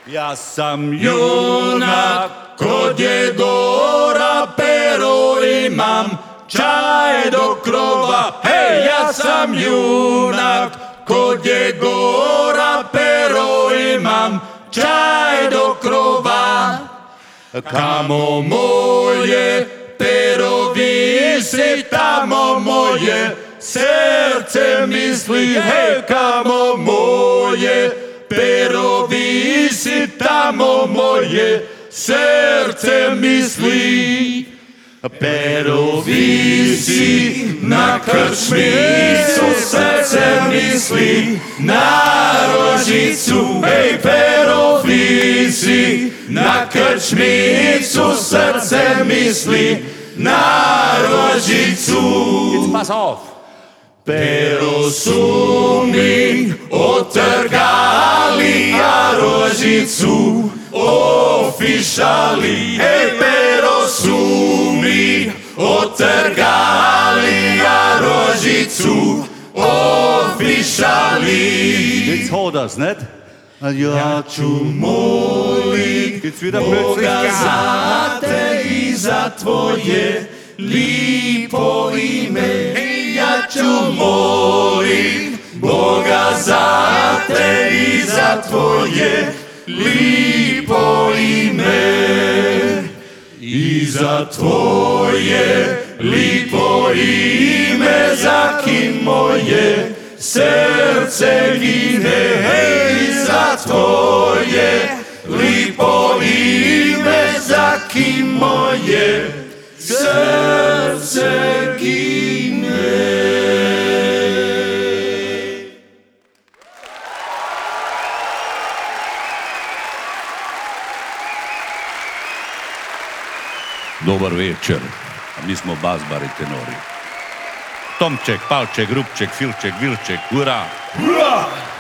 Ja sam junak, kod je gora, pero imam čaj do krova. Hej, ja sam junak, kod je gora, pero imam čaj do krova. Kamo moje pero visi, tamo moje srce misli. Hej, kamo moje pero visi, tamo moje srce misli. Pero visi na krčmicu, srce misli na rožicu. Hej, pero visi na krčmicu, srce misli na rožicu. Jetzt pass auf. Pero su mi otrgali, a rožicu ofišali. Hej, pero su mi otrgali, a rožicu ofišali. Jetzt hat er's, nicht? Ja ću molit Jetzt wieder plötzlich Boga gehabt. za te i za tvoje lipo ime. Ja ću molit Boga za te i za tvoje lipo ime. I za tvoje lipo ime, za kim moje srce gine. Hej, za tvoje lipo ime, za kim moje srce gine. Dobar večer, a mi smo bas baritenori. Tomček, Palček, Rupček, Filček, Vilček, hurra! Hurra!